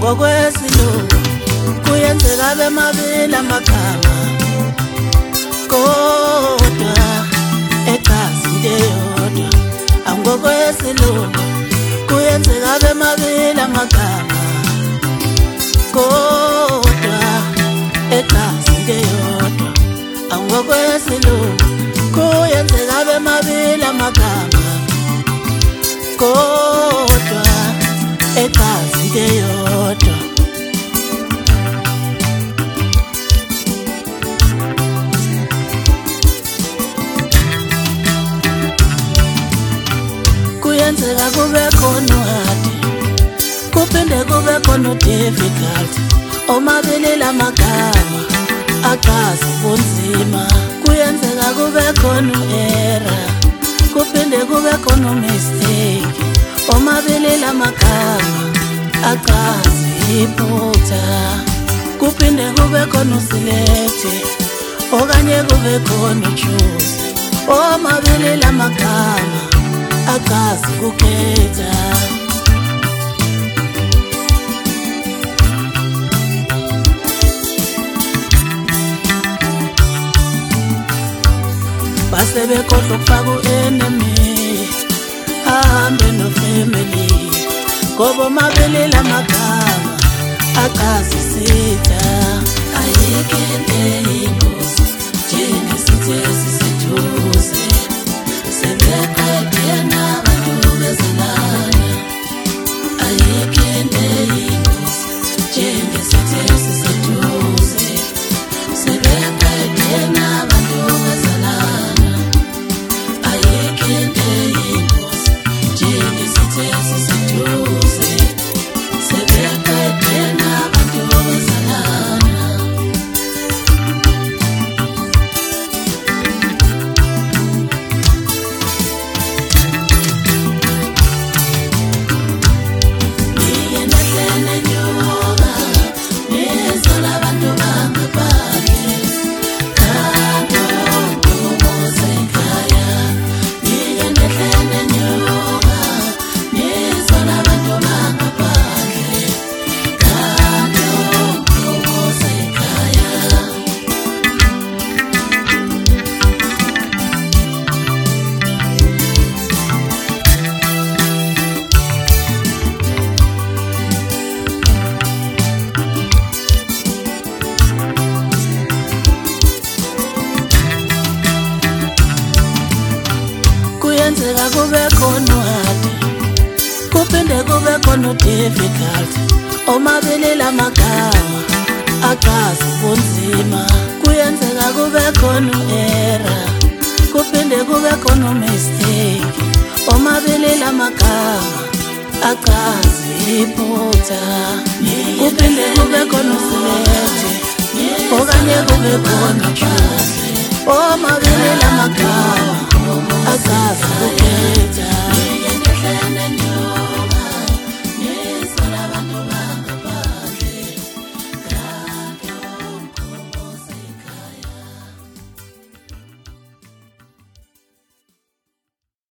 Ngokwesilungu kuyenzeka bemabili amagama kodwa echaza into eyodwa. Ngokwesilungu kuyenzeka bemabili amagama kodwa echaza into eyodwa. Ngokwesilungu kuyenzeka bemabili amagama kodwa echaza into eyodwa. Kuyenzeka kube khona uhadi kuphinde kube khona difficult, omabili lamagama achaza ubunzima. Kuyenzeka kube khona error kuphinde kube khona mistake, omabili lamagama achaza iphutha. Kuphinde kube khona select okanye kube khona choose, omabili lamagama achaza ukukhetha. Base bekhohlwa ukufaka u-enemy ahambe no-family, ngoba omabili lamagama achaza isitha. Ayikho into eyingozi njengesithi esiseduze, sebeqede nabantu bezalana. Ayikho into eyingozi njengesithi esiseduze, sebeqede nabantu bezalana. Ayikho into eyingozi njengesithi esiseduze, sebeqede nabantu bezalana. Kuyenzeka kube khona uhadi kuphinde kube khona difficult, omabili lamagama achaza ubunzima. Kuyenzeka kube khona error kuphinde kube khona mistake, omabili lamagama achaza iphutha. Kuphinde kube khona select okanye kube khona choose, omabili lamagama achaza ukukhetha.